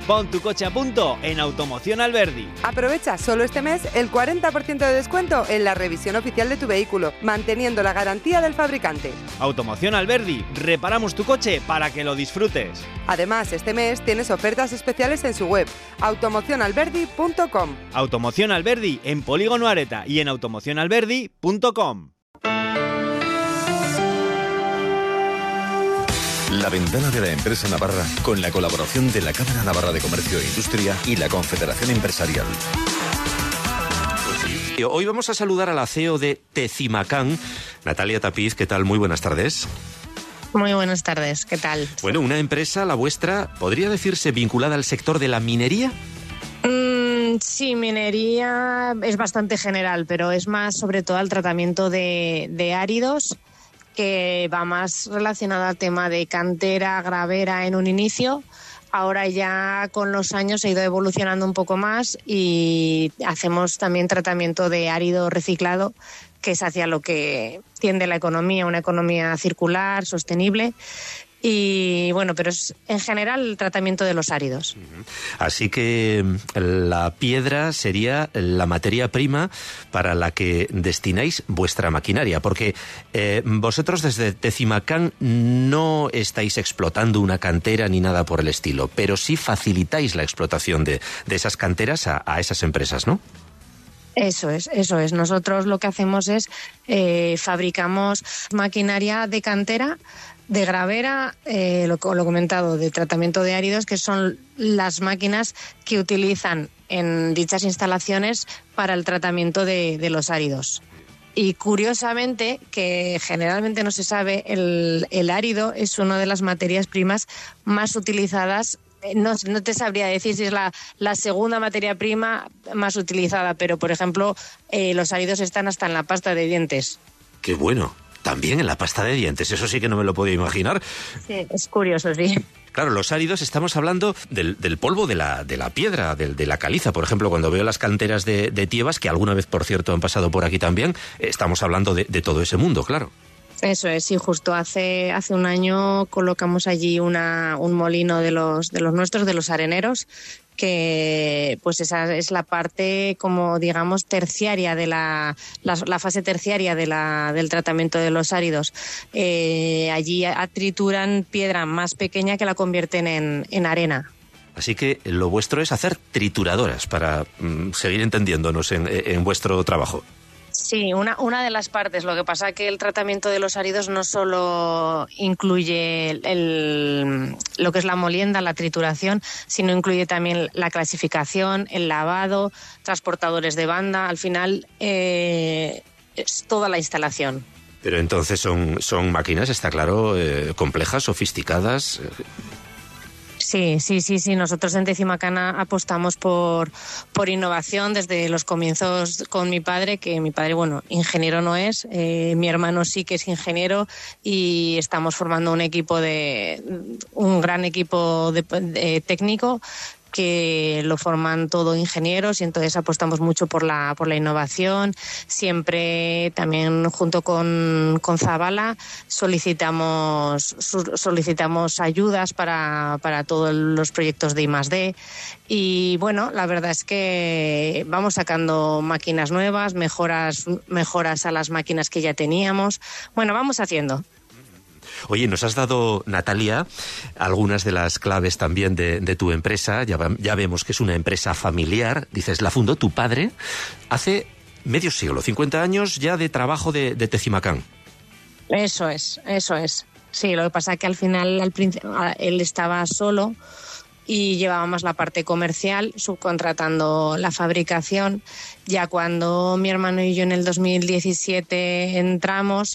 Pon tu coche a punto en Automoción Alberdi. Aprovecha solo este mes el 40% de descuento en la revisión oficial de tu vehículo, manteniendo la garantía del fabricante. Automoción Alberdi, reparamos tu coche para que lo disfrutes. Además, este mes tienes ofertas especiales en su web, automocionalberdi.com. Automoción Alberdi en Polígono Areta y en automocionalberdi.com. La ventana de la empresa navarra, con la colaboración de la Cámara Navarra de Comercio e Industria y la Confederación Empresarial. Hoy vamos a saludar a la CEO de Tecimacán, Natalia Tapiz. ¿Qué tal? Muy buenas tardes. Muy buenas tardes, ¿qué tal? Bueno, una empresa, la vuestra, ¿podría decirse vinculada al sector de la minería? Sí, minería es bastante general, pero es más sobre todo al tratamiento de áridos, que va más relacionado al tema de cantera, gravera en un inicio. Ahora ya con los años ha ido evolucionando un poco más y hacemos también tratamiento de árido reciclado, que es hacia lo que tiende la economía, una economía circular, sostenible. Y bueno, pero es en general el tratamiento de los áridos. Así que la piedra sería la materia prima para la que destináis vuestra maquinaria, porque vosotros desde Tecimacán no estáis explotando una cantera ni nada por el estilo, pero sí facilitáis la explotación de esas canteras a esas empresas, ¿no? Eso es. Nosotros lo que hacemos es fabricamos maquinaria de cantera, de gravera, lo comentado, de tratamiento de áridos, que son las máquinas que utilizan en dichas instalaciones para el tratamiento de los áridos. Y curiosamente, que generalmente no se sabe, el árido es una de las materias primas más utilizadas. No te sabría decir si es la segunda materia prima más utilizada, pero por ejemplo, los áridos están hasta en la pasta de dientes. ¡Qué bueno! También en la pasta de dientes, eso sí que no me lo podía imaginar. Sí, es curioso, sí. Claro, los áridos, estamos hablando del polvo de la piedra, de la caliza. Por ejemplo, cuando veo las canteras de Tiebas, que alguna vez, por cierto, han pasado por aquí también, estamos hablando de todo ese mundo, claro. Eso es, sí, justo hace un año colocamos allí un molino de los nuestros, de los areneros, que pues esa es la parte, como digamos, terciaria de la fase terciaria del tratamiento de los áridos. Allí trituran piedra más pequeña que la convierten en arena. Así que lo vuestro es hacer trituradoras, para seguir entendiéndonos en vuestro trabajo. Sí, una de las partes. Lo que pasa es que el tratamiento de los áridos no solo incluye lo que es la molienda, la trituración, sino incluye también la clasificación, el lavado, transportadores de banda. Al final es toda la instalación. Pero entonces son máquinas, está claro, complejas, sofisticadas. Sí. Nosotros en Tecimacán apostamos por innovación desde los comienzos con mi padre, que mi padre, bueno, ingeniero no es, mi hermano sí que es ingeniero, y estamos formando un gran equipo de técnico, que lo forman todo ingenieros, y entonces apostamos mucho por la innovación. Siempre también junto con Zabala solicitamos ayudas para todos los proyectos de I+D, y bueno, la verdad es que vamos sacando máquinas nuevas, mejoras a las máquinas que ya teníamos. Bueno, vamos haciendo. Oye, nos has dado, Natalia, algunas de las claves también de tu empresa. Ya vemos que es una empresa familiar. Dices, la fundó tu padre hace medio siglo, 50 años ya de trabajo de Tecimacán. Eso es. Sí, lo que pasa es que al final, al principio, él estaba solo y llevaba más la parte comercial, subcontratando la fabricación. Ya cuando mi hermano y yo en el 2017 entramos,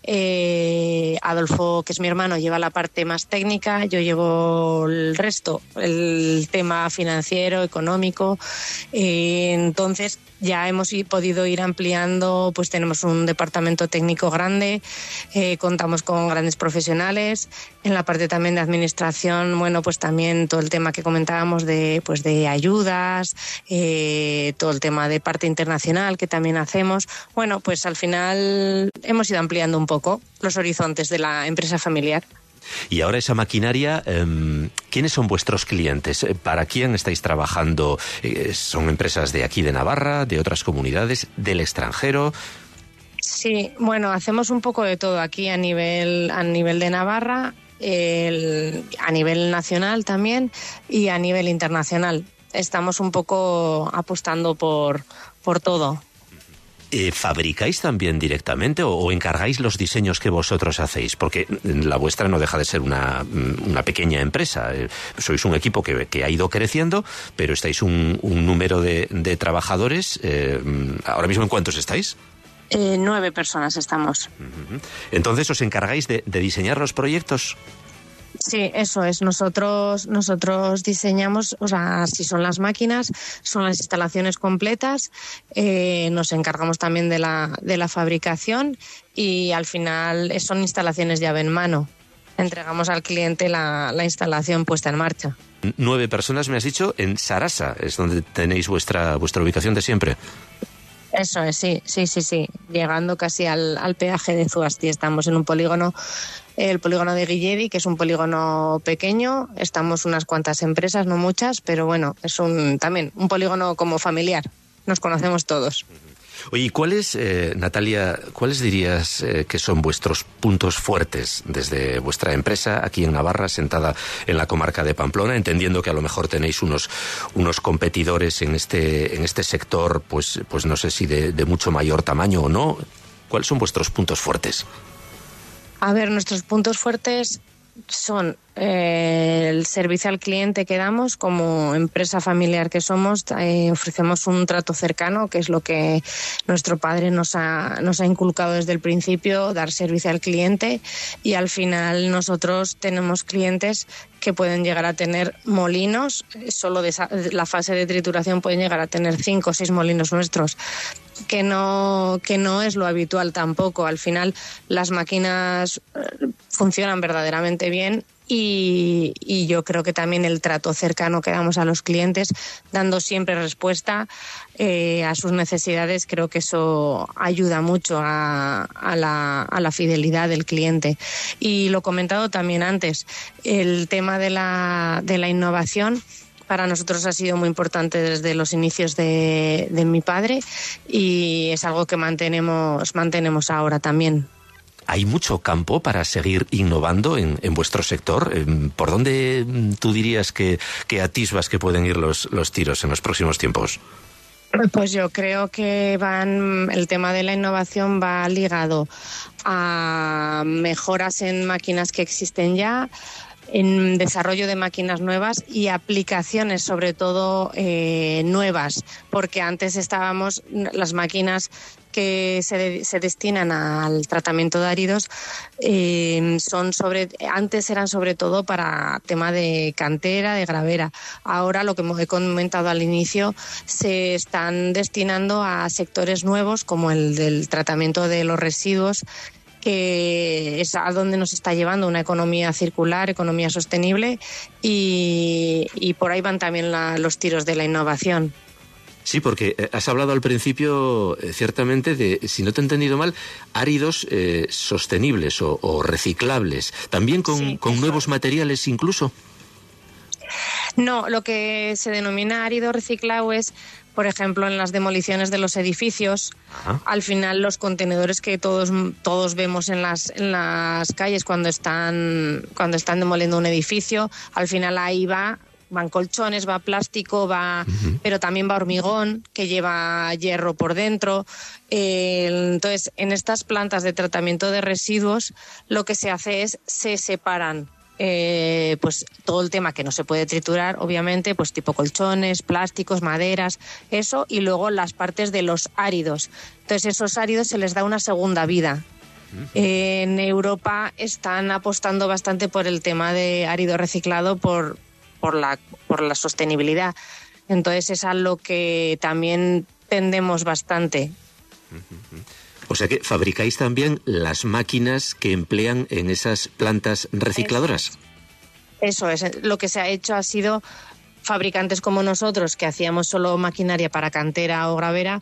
Adolfo, que es mi hermano, lleva la parte más técnica, yo llevo el resto, el tema financiero, económico. Entonces ya hemos podido ir ampliando, pues tenemos un departamento técnico grande, contamos con grandes profesionales. En la parte también de administración, bueno, pues también todo el tema que comentábamos de ayudas, todo el tema de parte internacional que también hacemos. Bueno, pues al final hemos ido ampliando un poco los horizontes de la empresa familiar. Y ahora esa maquinaria, ¿quiénes son vuestros clientes? ¿Para quién estáis trabajando? ¿Son empresas de aquí de Navarra, de otras comunidades, del extranjero? Sí, bueno, hacemos un poco de todo aquí a nivel de Navarra, a nivel nacional también y a nivel internacional. Estamos un poco apostando por todo. ¿Fabricáis también directamente o encargáis los diseños que vosotros hacéis? Porque la vuestra no deja de ser una pequeña empresa. Sois un equipo que ha ido creciendo, pero estáis un número de trabajadores. ¿Ahora mismo en cuántos estáis? 9 personas estamos. Entonces, ¿os encargáis de diseñar los proyectos? Sí, eso es. Nosotros diseñamos, o sea, si son las máquinas, son las instalaciones completas, nos encargamos también de la fabricación y al final son instalaciones llave en mano. Entregamos al cliente la instalación puesta en marcha. 9 personas, me has dicho, en Sarasa, es donde tenéis vuestra ubicación de siempre. Eso es, sí. Llegando casi al peaje de Zuasti. Estamos en un polígono, el polígono de Guilledi, que es un polígono pequeño. Estamos unas cuantas empresas, no muchas, pero bueno, es también un polígono como familiar. Nos conocemos todos. Oye, Natalia, ¿cuáles dirías que son vuestros puntos fuertes desde vuestra empresa aquí en Navarra, sentada en la comarca de Pamplona, entendiendo que a lo mejor tenéis unos competidores en este sector, pues no sé si de mucho mayor tamaño o no? ¿Cuáles son vuestros puntos fuertes? A ver, nuestros puntos fuertes son el servicio al cliente que damos. Como empresa familiar que somos, ofrecemos un trato cercano, que es lo que nuestro padre nos ha inculcado desde el principio, dar servicio al cliente, y al final nosotros tenemos clientes que pueden llegar a tener molinos, solo de la fase de trituración pueden llegar a tener 5 o 6 molinos nuestros, que no es lo habitual tampoco. Al final las máquinas funcionan verdaderamente bien y yo creo que también el trato cercano que damos a los clientes, dando siempre respuesta a sus necesidades, creo que eso ayuda mucho a la fidelidad del cliente. Y lo he comentado también antes, el tema de la innovación para nosotros ha sido muy importante desde los inicios de mi padre y es algo que mantenemos ahora también. ¿Hay mucho campo para seguir innovando en vuestro sector? ¿Por dónde tú dirías que atisbas que pueden ir los tiros en los próximos tiempos? Pues yo creo que el tema de la innovación va ligado a mejoras en máquinas que existen ya, en desarrollo de máquinas nuevas y aplicaciones sobre todo nuevas, porque antes las máquinas que se destinan al tratamiento de áridos antes eran sobre todo para tema de cantera, de gravera. Ahora, lo que he comentado al inicio, se están destinando a sectores nuevos como el del tratamiento de los residuos, que es a donde nos está llevando una economía circular, economía sostenible, y por ahí van también los tiros de la innovación. Sí, porque has hablado al principio, ciertamente, de, si no te he entendido mal, áridos sostenibles o reciclables, también con nuevos materiales incluso. No, lo que se denomina árido reciclado es, por ejemplo, en las demoliciones de los edificios. Ajá. Al final los contenedores que todos vemos en las calles cuando están demoliendo un edificio, al final ahí van colchones, va plástico, pero también va hormigón, que lleva hierro por dentro. Entonces, en estas plantas de tratamiento de residuos, lo que se hace es se separan pues todo el tema que no se puede triturar, obviamente, pues tipo colchones, plásticos, maderas, eso, y luego las partes de los áridos. Entonces, esos áridos se les da una segunda vida. En Europa están apostando bastante por el tema de árido reciclado por la sostenibilidad. Entonces es a lo que también tendemos bastante. O sea que fabricáis también las máquinas que emplean en esas plantas recicladoras. Eso es. Lo que se ha hecho ha sido fabricantes como nosotros, que hacíamos solo maquinaria para cantera o gravera,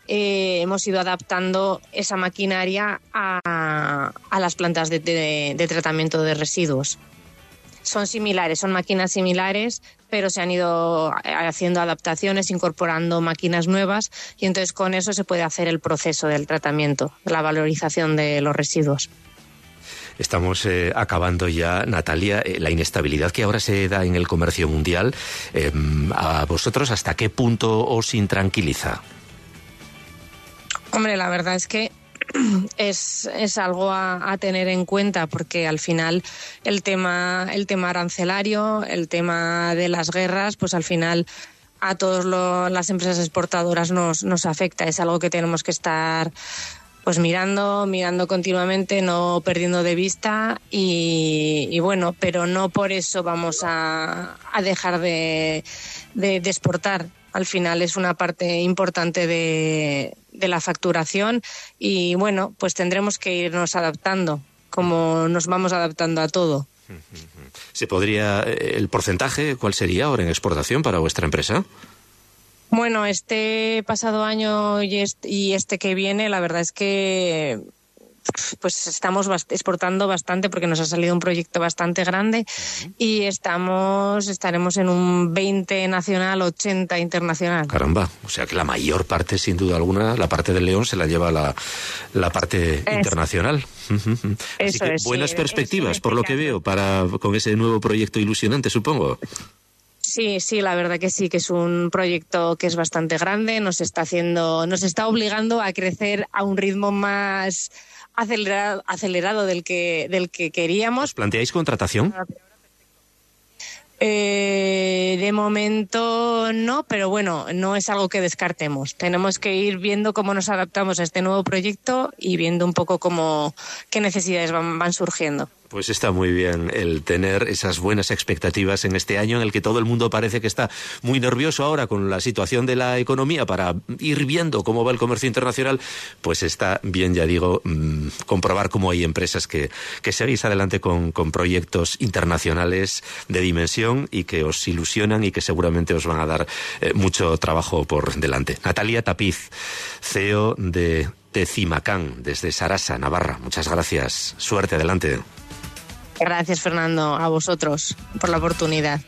hemos ido adaptando esa maquinaria a las plantas de tratamiento de residuos. Son similares, son máquinas similares, pero se han ido haciendo adaptaciones, incorporando máquinas nuevas, y entonces con eso se puede hacer el proceso del tratamiento, la valorización de los residuos. Estamos acabando ya, Natalia. La inestabilidad que ahora se da en el comercio mundial, ¿a vosotros hasta qué punto os intranquiliza? Hombre, la verdad es que es algo a tener en cuenta, porque al final el tema arancelario, el tema de las guerras, pues al final a todas las empresas exportadoras nos afecta. Es algo que tenemos que estar pues mirando continuamente, no perdiendo de vista, y bueno, pero no por eso vamos a dejar de exportar. Al final es una parte importante de la facturación, y bueno, pues tendremos que irnos adaptando, como nos vamos adaptando a todo. ¿Se podría, el porcentaje, cuál sería ahora en exportación para vuestra empresa? Bueno, este pasado año y este que viene, la verdad es que pues estamos exportando bastante, porque nos ha salido un proyecto bastante grande, y estaremos en un 20 nacional, 80 internacional. Caramba, o sea que la mayor parte, sin duda alguna, la parte del León se la lleva la parte internacional. Así que buenas perspectivas, por lo que veo, con ese nuevo proyecto ilusionante, supongo. Sí, la verdad que sí, que es un proyecto que es bastante grande, nos está obligando a crecer a un ritmo más acelerado del que queríamos. ¿Os planteáis contratación? De momento no, pero bueno, no es algo que descartemos. Tenemos que ir viendo cómo nos adaptamos a este nuevo proyecto y viendo un poco qué necesidades van surgiendo. Pues está muy bien el tener esas buenas expectativas en este año en el que todo el mundo parece que está muy nervioso ahora con la situación de la economía, para ir viendo cómo va el comercio internacional. Pues está bien, ya digo, comprobar cómo hay empresas que seguís adelante con proyectos internacionales de dimensión y que os ilusionan y que seguramente os van a dar mucho trabajo por delante. Natalia Tapiz, CEO de Decimacan, desde Sarasa, Navarra. Muchas gracias. Suerte, adelante. Gracias, Fernando, a vosotros por la oportunidad.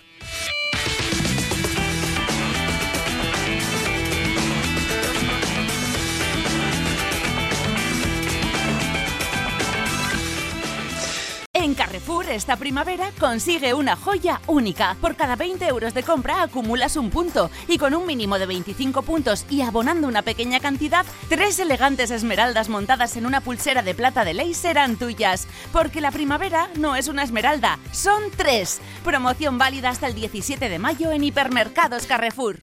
En Carrefour, esta primavera, consigue una joya única. Por cada 20 euros de compra acumulas un punto, y con un mínimo de 25 puntos y abonando una pequeña cantidad, 3 elegantes esmeraldas montadas en una pulsera de plata de ley serán tuyas. Porque la primavera no es una esmeralda, son 3. Promoción válida hasta el 17 de mayo en Hipermercados Carrefour.